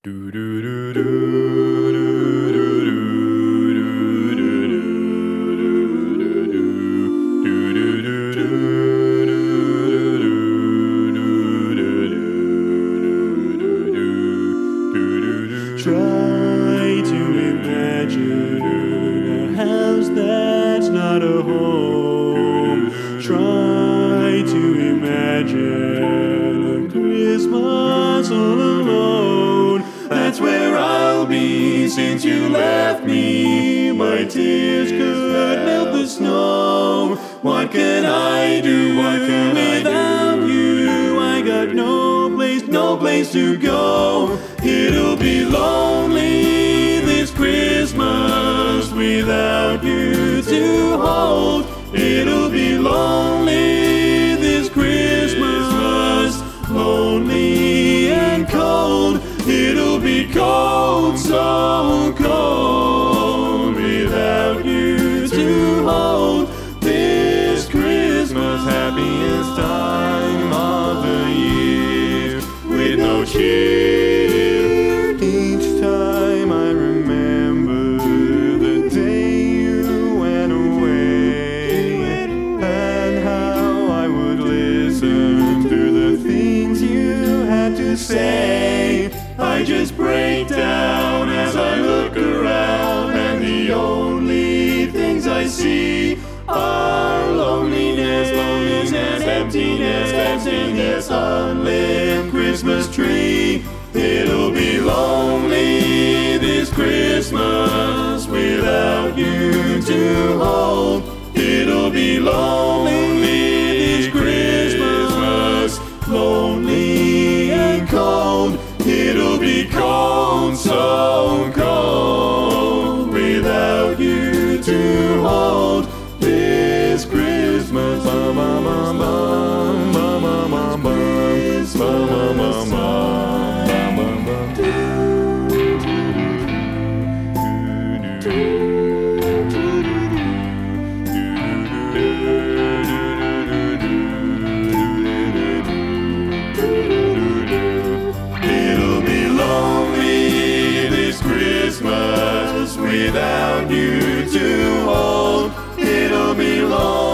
Do do do do do do do Try to imagine a house that's not a home. Try to imagine a Christmas all alone. That's where I'll be since you left me. My tears could melt the snow. What can I do? Without you? I got no place to go. It'll be lonely this Christmas without you to hold. It'll be lonely this Christmas, lonely and cold. It'll be cold, so cold without you to hold. This Christmas, happiest time of the year, with no cheer. Each time I remember the day you went away, and how I would listen to the things you had to say. I just break down as I look around, and the only things I see are loneliness, emptiness, unlit Christmas tree. It'll be lonely this Christmas without you to hold. It'll be lonely this Christmas, lonely and cold. It'll be cold, so cold without you to hold. This Christmas, bum, bum, bum, bum, bum, bum, bum, bum, bum, bum, bum, It'll be lonely this Christmas without you to hold. It'll be lonely.